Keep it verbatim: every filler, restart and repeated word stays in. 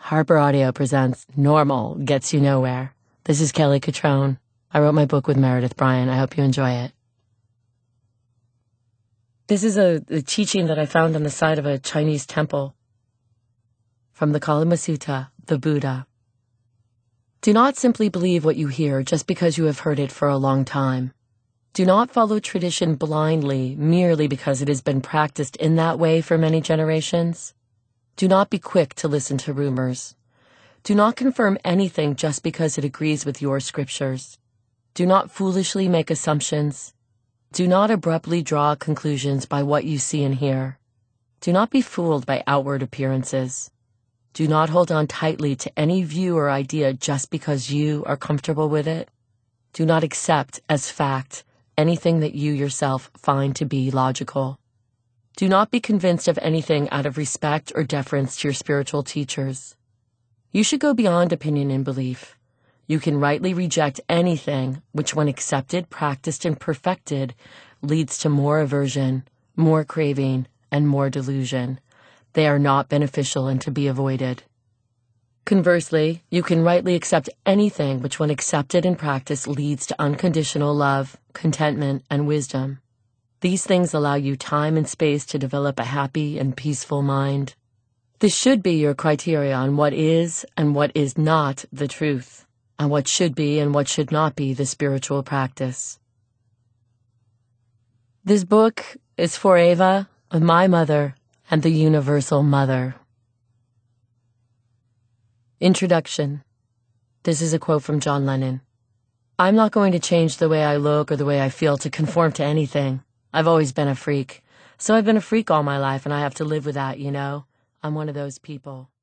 Harper Audio presents Normal Gets You Nowhere. This is Kelly Cutrone. I wrote my book with Meredith Bryan. I hope you enjoy it. This is a, a teaching that I found on the side of a Chinese temple from the Kalama Sutta, the Buddha. Do not simply believe what you hear just because you have heard it for a long time. Do not follow tradition blindly merely because it has been practiced in that way for many generations. Do not be quick to listen to rumors. Do not confirm anything just because it agrees with your scriptures. Do not foolishly make assumptions. Do not abruptly draw conclusions by what you see and hear. Do not be fooled by outward appearances. Do not hold on tightly to any view or idea just because you are comfortable with it. Do not accept as fact anything that you yourself find to be logical. Do not be convinced of anything out of respect or deference to your spiritual teachers. You should go beyond opinion and belief. You can rightly reject anything which, when accepted, practiced, and perfected, leads to more aversion, more craving, and more delusion. They are not beneficial and to be avoided. Conversely, you can rightly accept anything which, when accepted and practiced, leads to unconditional love, contentment, and wisdom. These things allow you time and space to develop a happy and peaceful mind. This should be your criteria on what is and what is not the truth, and what should be and what should not be the spiritual practice. This book is for Ava, my mother, and the Universal Mother. Introduction. This is a quote from John Lennon. I'm not going to change the way I look or the way I feel to conform to anything. I've always been a freak. So I've been a freak all my life, and I have to live with that, you know? I'm one of those people.